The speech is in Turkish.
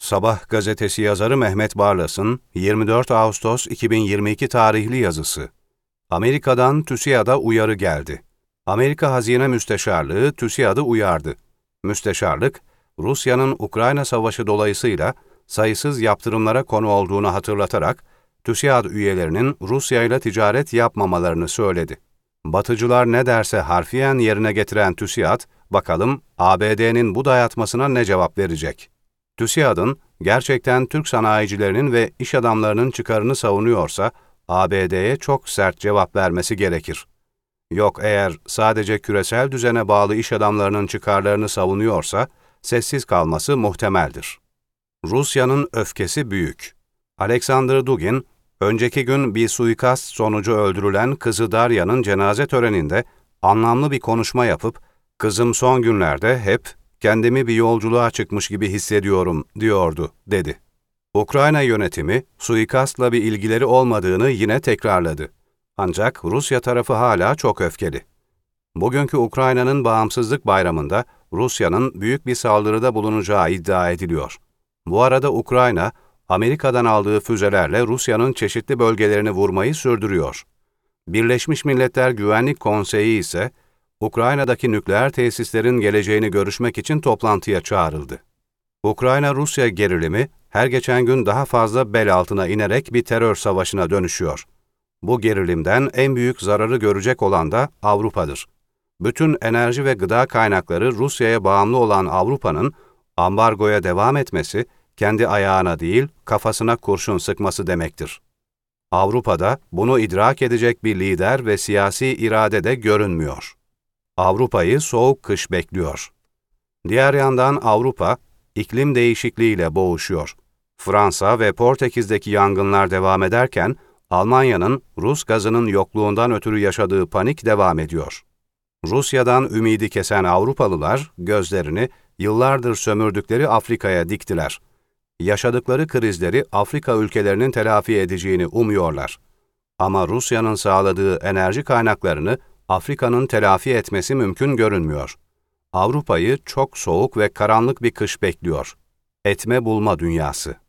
Sabah gazetesi yazarı Mehmet Barlas'ın 24 Ağustos 2022 tarihli yazısı. Amerika'dan TÜSİAD'a uyarı geldi. Amerika Hazine Müsteşarlığı TÜSİAD'ı uyardı. Müsteşarlık, Rusya'nın Ukrayna Savaşı dolayısıyla sayısız yaptırımlara konu olduğunu hatırlatarak, TÜSİAD üyelerinin Rusya ile ticaret yapmamalarını söyledi. Batıcılar ne derse harfiyen yerine getiren TÜSİAD, bakalım ABD'nin bu dayatmasına ne cevap verecek? TÜSİAD'ın gerçekten Türk sanayicilerinin ve iş adamlarının çıkarını savunuyorsa, ABD'ye çok sert cevap vermesi gerekir. Yok, eğer sadece küresel düzene bağlı iş adamlarının çıkarlarını savunuyorsa, sessiz kalması muhtemeldir. Rusya'nın öfkesi büyük. Alexander Dugin, önceki gün bir suikast sonucu öldürülen kızı Darya'nın cenaze töreninde anlamlı bir konuşma yapıp, "Kızım son günlerde hep kendimi bir yolculuğa çıkmış gibi hissediyorum," diyordu, dedi. Ukrayna yönetimi, suikastla bir ilgileri olmadığını yine tekrarladı. Ancak Rusya tarafı hala çok öfkeli. Bugünkü Ukrayna'nın bağımsızlık bayramında Rusya'nın büyük bir saldırıda bulunacağı iddia ediliyor. Bu arada Ukrayna, Amerika'dan aldığı füzelerle Rusya'nın çeşitli bölgelerini vurmayı sürdürüyor. Birleşmiş Milletler Güvenlik Konseyi ise, Ukrayna'daki nükleer tesislerin geleceğini görüşmek için toplantıya çağrıldı. Ukrayna-Rusya gerilimi her geçen gün daha fazla bel altına inerek bir terör savaşına dönüşüyor. Bu gerilimden en büyük zararı görecek olan da Avrupa'dır. Bütün enerji ve gıda kaynakları Rusya'ya bağımlı olan Avrupa'nın ambargoya devam etmesi, kendi ayağına değil kafasına kurşun sıkması demektir. Avrupa'da bunu idrak edecek bir lider ve siyasi irade de görünmüyor. Avrupa'yı soğuk kış bekliyor. Diğer yandan Avrupa, iklim değişikliğiyle boğuşuyor. Fransa ve Portekiz'deki yangınlar devam ederken, Almanya'nın Rus gazının yokluğundan ötürü yaşadığı panik devam ediyor. Rusya'dan ümidi kesen Avrupalılar, gözlerini yıllardır sömürdükleri Afrika'ya diktiler. Yaşadıkları krizleri Afrika ülkelerinin telafi edeceğini umuyorlar. Ama Rusya'nın sağladığı enerji kaynaklarını Afrika'nın telafi etmesi mümkün görünmüyor. Avrupa'yı çok soğuk ve karanlık bir kış bekliyor. Etme bulma dünyası.